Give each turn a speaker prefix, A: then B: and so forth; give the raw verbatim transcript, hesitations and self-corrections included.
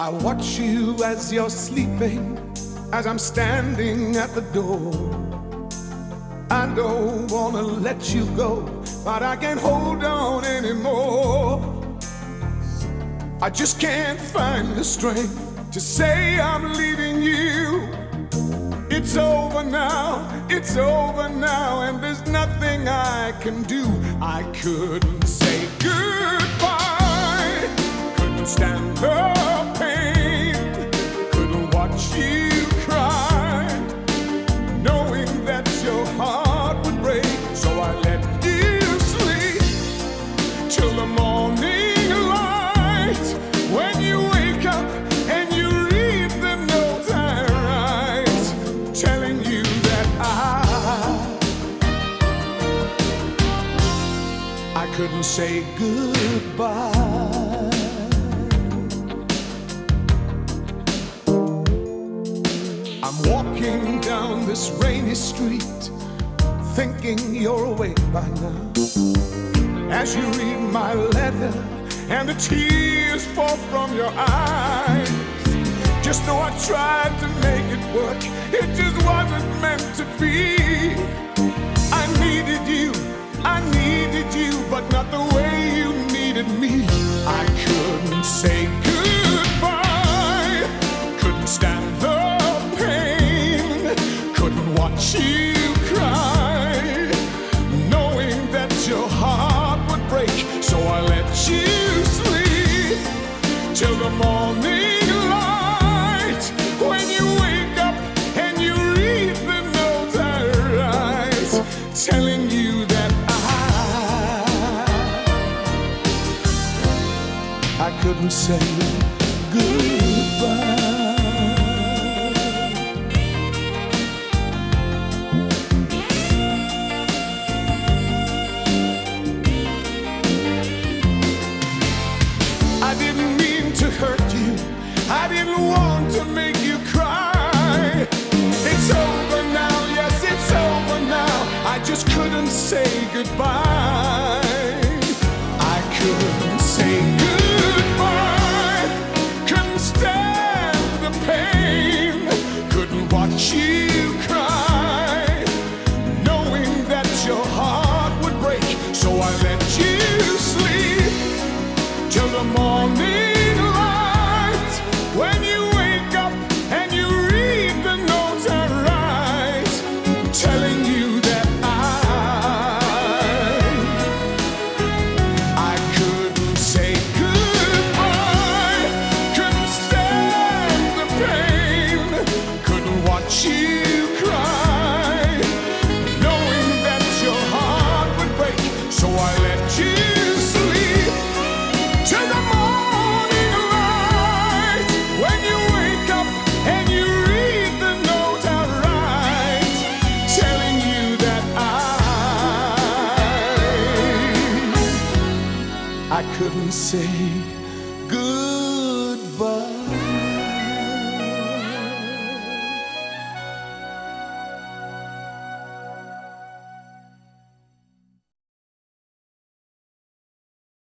A: I watch you as you're sleeping, as I'm standing at the door. I don't wanna let you go, but I can't hold on anymore. I just can't find the strength to say I'm leaving you. It's over now, it's over now, and there's nothing I can do. I couldn't say goodbye, couldn't stand the pain, couldn't watch you cry, knowing that your heart would break. So I let you sleep till the morning light. When you wake up and you read the note I write, telling you that I I couldn't say goodbye. I'm walking down this rainy street, thinking you're awake by now. As you read my letter and the tears fall from your eyes, just know I tried to make it work, it just wasn't meant to be. I needed you, I needed you, but not the way you needed me. I couldn't say goodbye, couldn't stand the pain, couldn't watch you cry, knowing that your heart would break. So I let you sleep till the morning light. When you wake up and you read the note I write, telling you that I I couldn't say goodbye. I didn't mean to hurt you, I didn't want to make you cry. It's over now, yes, it's over now, I just couldn't say goodbye. I couldn't say goodbye, couldn't stand the pain, couldn't watch you cry, knowing that your heart would break. So I let you sleep till the morning light. When you wake up and you read the notes I write, telling you that I I couldn't say goodbye, couldn't stand the pain, couldn't watch you cry, knowing that your heart would break. So I let you sleep till the morning light. When you wake up and you read the note I write, telling you that I I couldn't say goodbye.